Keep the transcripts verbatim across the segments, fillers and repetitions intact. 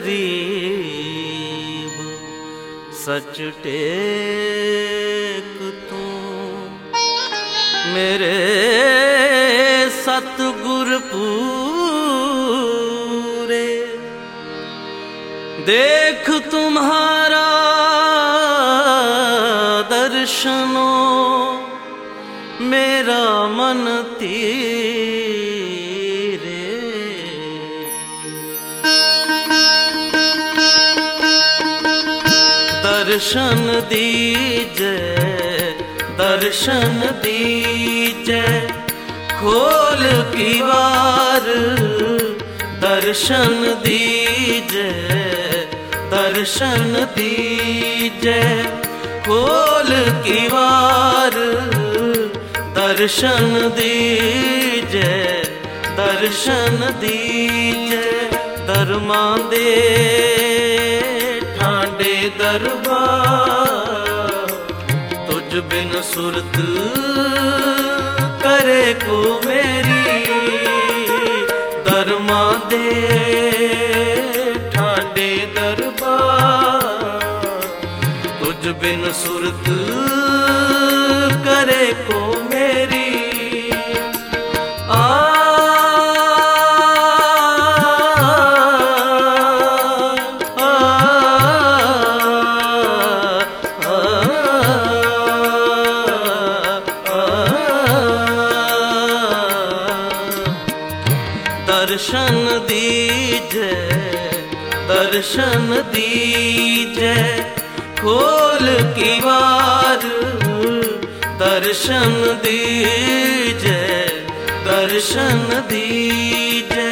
गरीब सच टेक तू मेरे सतगुर पूरे। देख तुम्हारा दर्शनो मेरा मन तीरे। दर्शन दीजे दर्शन दीजे खोल की वार। दर्शन दीजे दर्शन दीजे खोल की वार। दर्शन दीजे दर्शन दीजे दरमा दे ठांडे दरबार। तुझ बिन सुरत करे को मेरी। दरमा दे ठांडे दरबार तुझ बिन सुरत करे को मेरी। आ दर्शन दीजे दर्शन दीजे खोल की वार। दर्शन दीजे दर्शन दीजे।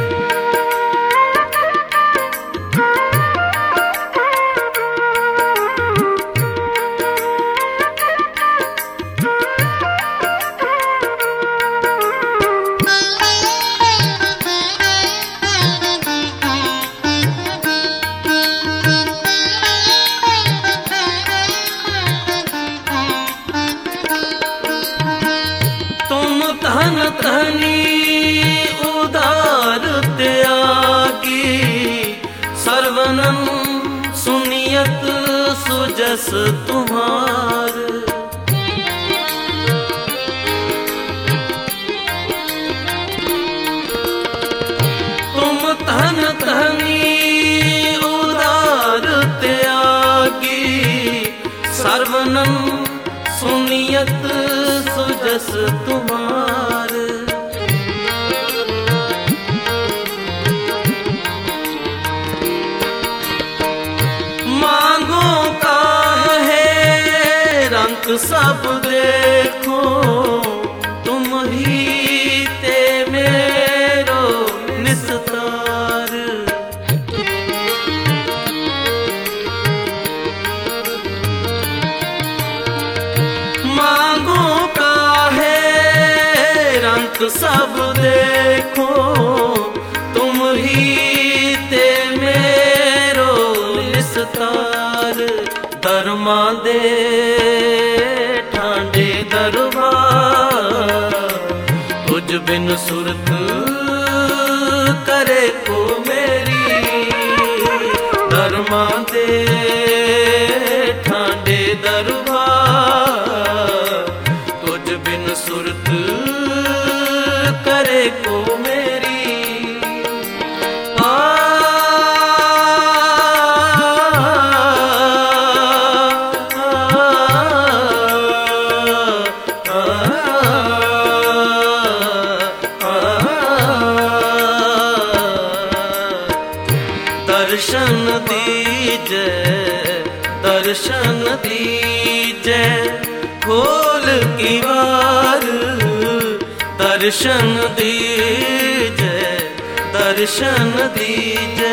धन धनी उदार त्यागी सर्वनम सुनियत सुजस तुम्हार। तुम धन धनी उदार त्यागी सर्वनम सुनियत सुजस तुम्हार। मांगो काहे रंग सब देखो तुम ही ते मेरो निस्तार। मांगो काहे रंग सब देखो तुम ही ते मेरो निस्तार। दरमा दे ठांडे दरबार तुझ बिन सुरत करे को मेरी। दरमा दे ठांडे दरबार तुझ बिन सुरत करे को मेरी। आ दर्शन दीजे दर्शन दीजे खोल की वार। दर्शन दीजे दर्शन दीजे।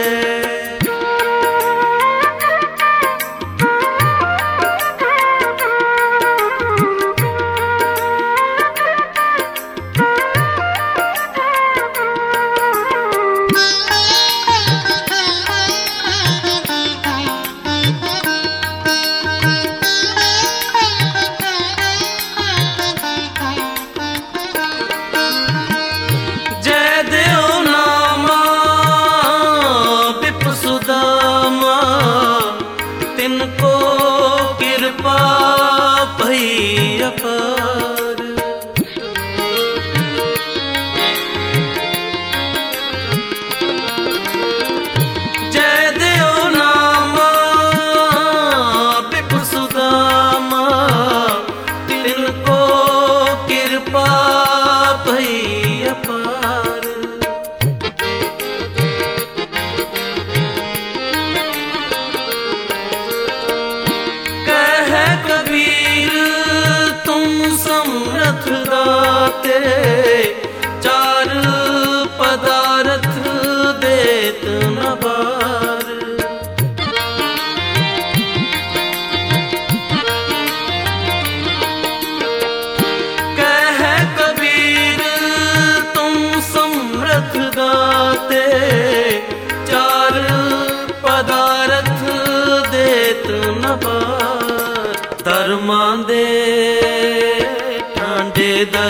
दे ठांडे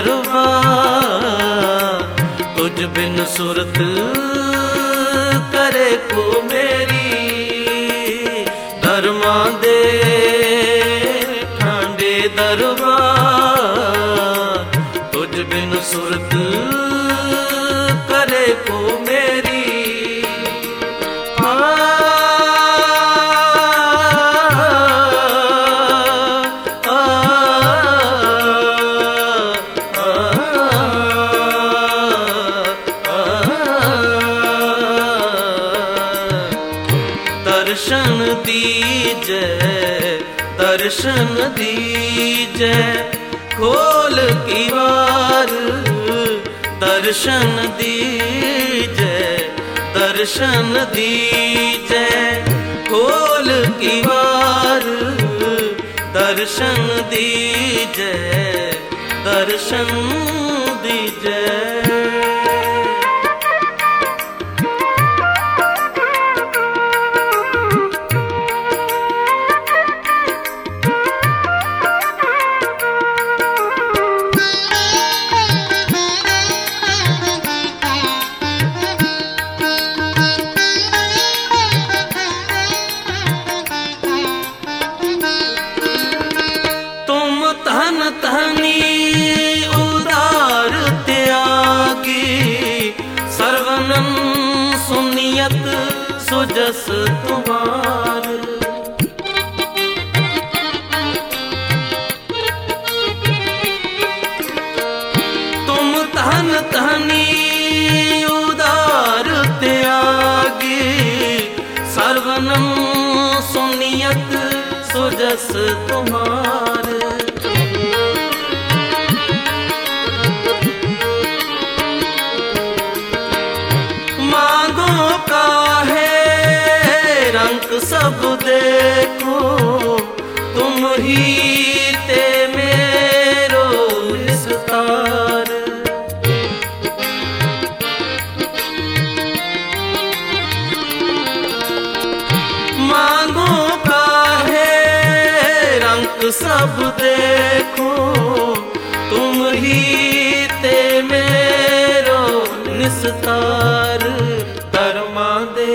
दरबार, तुझ बिन सुरत करे को मेरी। धर्मा दे ठांडे दरबार, तुझ बिन सुरत करे को मेरी। दर्शन दीजे दर्शन दीजे खोल की वार, दर्शन दीजे दर्शन दीजे खोल की वार, दर्शन दीजे दर्शन दीजे। धन धनी उदार त्यागी, सर्वनन सुनियत सुजस तुम्हार। तुम धन धनी उदार त्यागी, सर्वनन सुनियत सुजस तुम्हार। सब देखो तुम ही ते मेरो विस्तार। मांगो काहे रंग सब देखो तुम ही ते मेरो निस्तार। धर्मा दे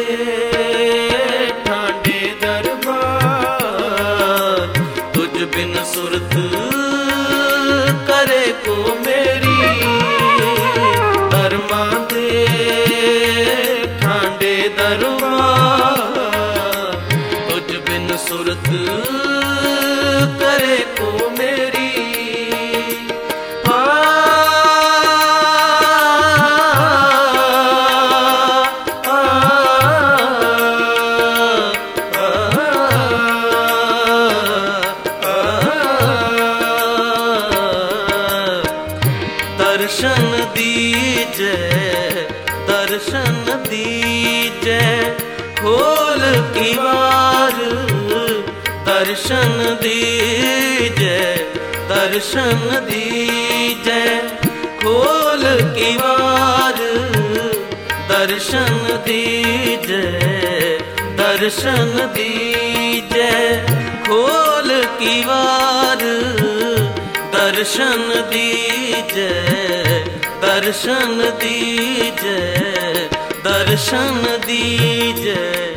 बिन सुरत करे को मेरी। धर्मा दे ठांडे दरबार, तुझ बिन सुरत करे को मेरी। दर्शन दीजे दर्शन दीजे खोल की वार, दर्शन दीजे दर्शन दीजे खोल की वार, दर्शन दीजे दर्शन दीजे खोल की वार, दर्शन दीजे दर्शन दीजे दर्शन दीजे।